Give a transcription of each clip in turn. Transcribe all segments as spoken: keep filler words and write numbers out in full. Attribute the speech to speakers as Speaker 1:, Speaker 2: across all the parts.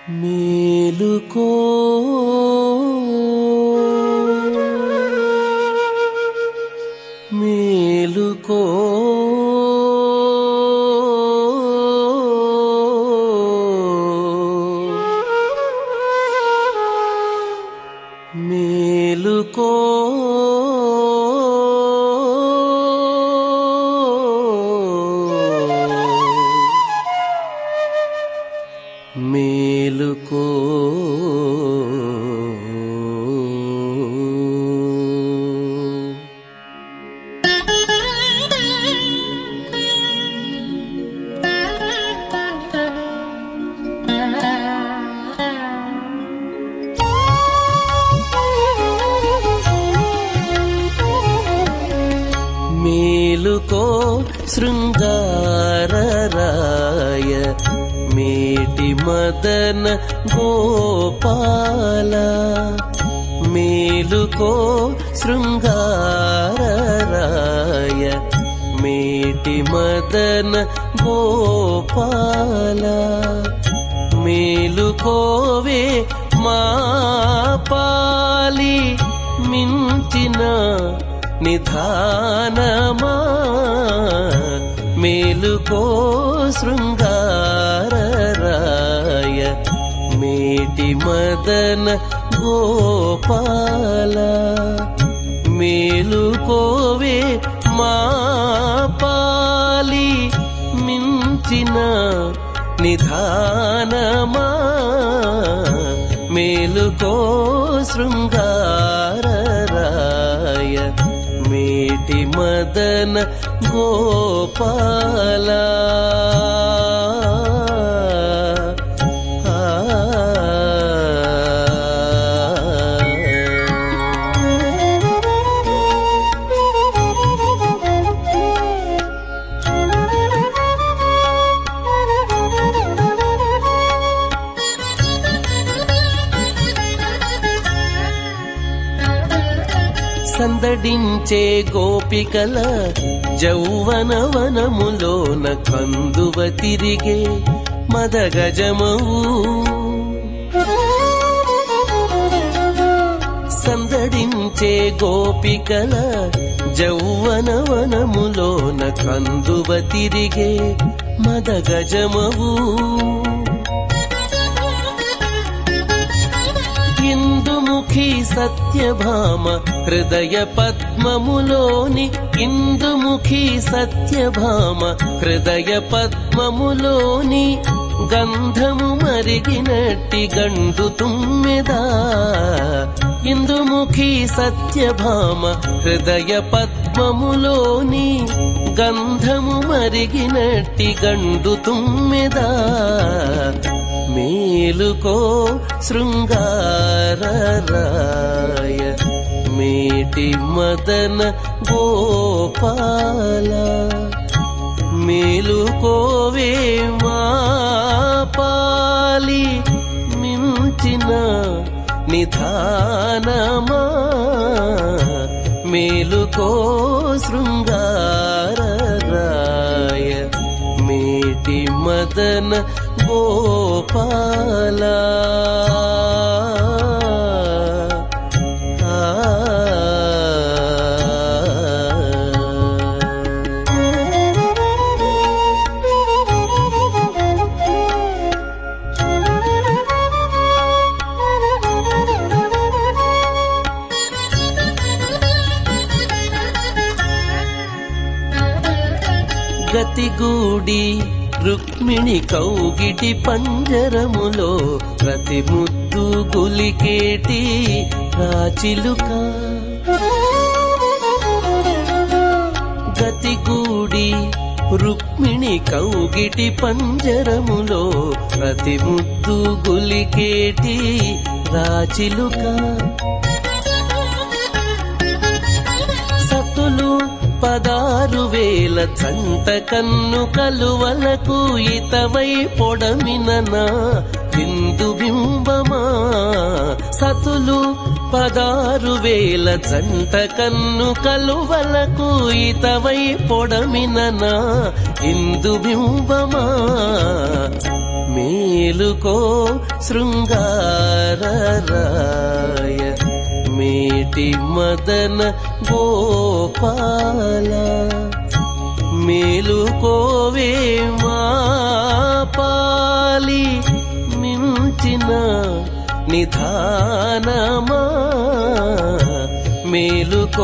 Speaker 1: మేలుకో మేలుకో మేలుకో మేలుకో మేలుకో శృంగారరాయ మేటి మదన గోపాల మేలుకో శృంగారరాయ మేటి మదన గోపాల మేలుకోవే మా పాలి మించిన నిధానమా మేలుకో శృంగారరాయ మేటి మదన గోపాల మేలుకోవే మా పాలి మించిన నిధానమా మేలుకో శృంగారరాయ మేటి మదన గోపాల సందడించే గోపికల జౌవన వనములోన కందువ తిరిగే మదగజమవు సందడించే గోపికల జౌవన వనములోన కందువ తిరిగే మదగజమవు ఇందుముఖి సత్యభామ హృదయ పద్మములోని ఇందుముఖి సత్యభామ హృదయ పద్మములోని గంధము మరిగినట్టి గండు తుమ్మెదా ఇందుముఖి సత్యభామ హృదయ పద్మములోని గంధము మరిగినట్టి గండు తుమ్మెదా మేలుకో శృంగారరాయ మేటి మదన గోపాల మేలుకోవే మా పాలి మించిన నిధానమా మేలుకో శృంగారరాయ మేటి మదన గోపాల గతిగూడి రుక్మిణి కౌగిటి పంజరములో ప్రతి ముద్దు గులికేటి రాచిలుక గతిగూడి రుక్మిణి కౌగిటి పంజరములో ప్రతి ముద్దు గులికేటి రాచిలుక సతులు పదారు వేల జంట కన్ను కలువలకు ఇతవై పొడమిననా బిందు బింబమా సతులు పదారు వేల జంట కన్ను కలువలకు ఇతవై పొడమిననా ఇందు బింబమా మేలుకో శృంగారరాయ మేటి మదన గోపాల మేలుకోవే మా పాలి మించిన నిధానమా మేలుకో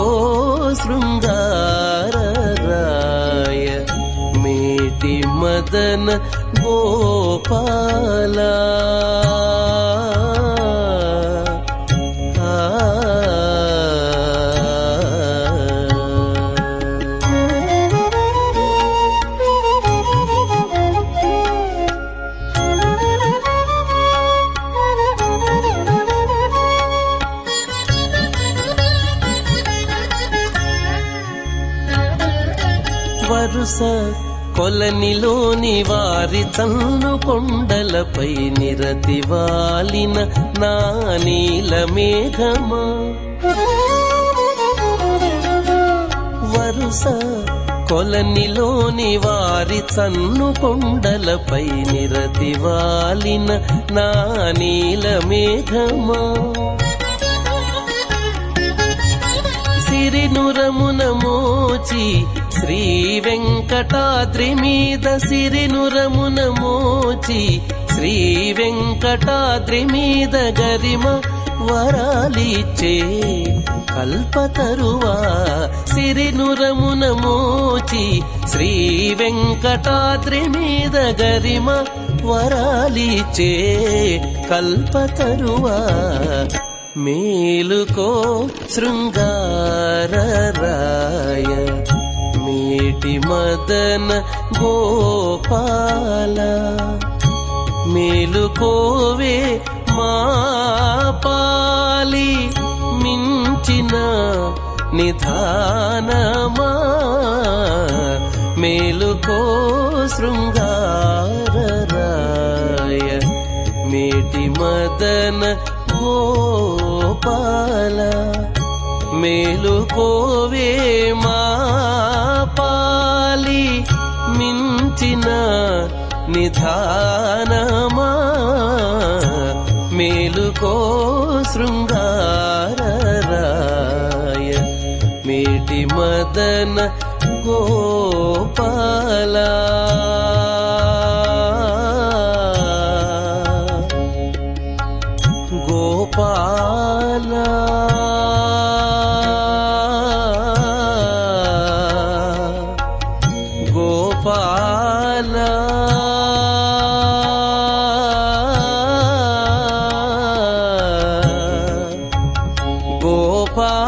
Speaker 1: శృంగారరాయ మేటి మదన గోపాల వరుస కొలనిలోని వారి తన్ను కొండలపై నిరతి వాలిన నా నీల మేఘమా వరుస కొలనిలోని వారి తన్ను కొండలపై నిరతి వాలిన నా నీల మేఘమా సిరినురమున మోచి శ్రీ వెంకటాద్రి మీద సిరినురమున మోచి శ్రీ వెంకటాద్రి మీద గరిమ వరాలిచ్చే కల్పతరువా సిరినురమున మోచి శ్రీ వెంకటాద్రి మీద గరిమ వరాలిచ్చే కల్పతరువా మేలుకో శృంగారరాయ మేటి మదన గోపాల మేలుకోవే మా పాలి మించిన నిధానమా మేలుకో శృంగారరాయ మేటి మదన గోపాల మేలుకోవే మా పాలి మించిన నిధానమా మేలుకో శృంగారరాయ మేటి మదన గోపాల గోపాల గోపాల గోపాల